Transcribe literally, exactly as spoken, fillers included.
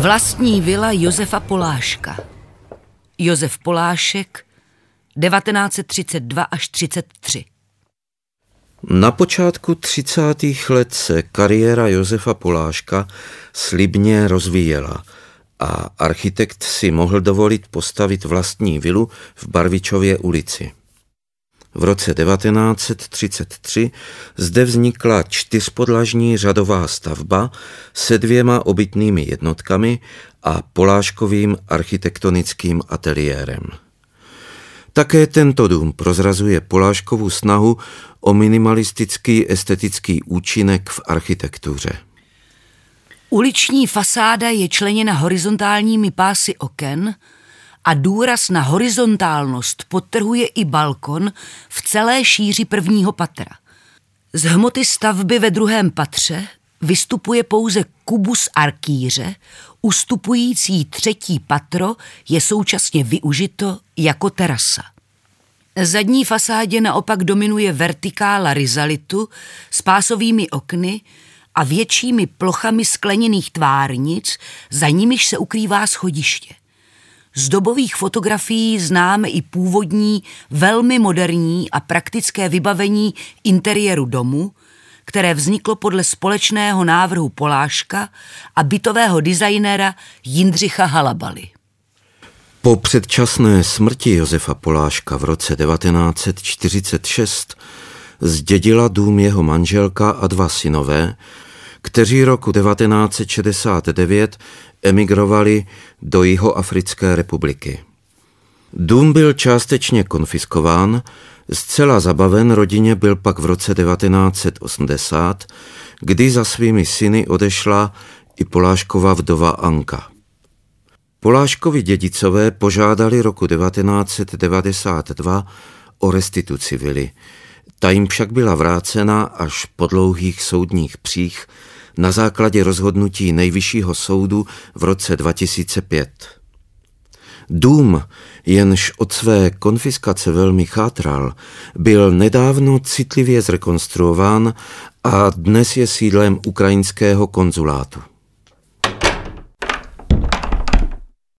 Vlastní vila Josefa Poláška. Josef Polášek, devatenáct set třicet dva až třicet tři. Na počátku třicátých let se kariéra Josefa Poláška slibně rozvíjela a architekt si mohl dovolit postavit vlastní vilu v Barvičově ulici. V roce devatenáct set třicet tři zde vznikla čtyřpodlažní řadová stavba se dvěma obytnými jednotkami a Poláškovým architektonickým ateliérem. Také tento dům prozrazuje Poláškovu snahu o minimalistický estetický účinek v architektuře. Uliční fasáda je členěna horizontálními pásy oken a důraz na horizontálnost podtrhuje i balkon v celé šíři prvního patra. Z hmoty stavby ve druhém patře vystupuje pouze kubus arkýře, ustupující třetí patro je současně využito jako terasa. Zadní fasádě naopak dominuje vertikála rizalitu s pásovými okny a většími plochami skleněných tvárnic, za nimiž se ukrývá schodiště. Z dobových fotografií známe i původní, velmi moderní a praktické vybavení interiéru domu, které vzniklo podle společného návrhu Poláška a bytového designéra Jindřicha Halabaly. Po předčasné smrti Josefa Poláška v roce devatenáct set čtyřicet šest zdědila dům jeho manželka a dva synové, kteří roku devatenáct set šedesát devět emigrovali do Jihoafrické republiky. Dům byl částečně konfiskován, zcela zabaven rodině byl pak v roce devatenáct set osmdesát, kdy za svými syny odešla i Poláškova vdova Anka. Poláškovi dědicové požádali roku devatenáct set devadesát dva o restituci vily. Ta jim však byla vrácena až po dlouhých soudních přích na základě rozhodnutí Nejvyššího soudu v roce dva tisíce pět. Dům, jenž od své konfiskace velmi chátral, byl nedávno citlivě zrekonstruován a dnes je sídlem ukrajinského konzulátu.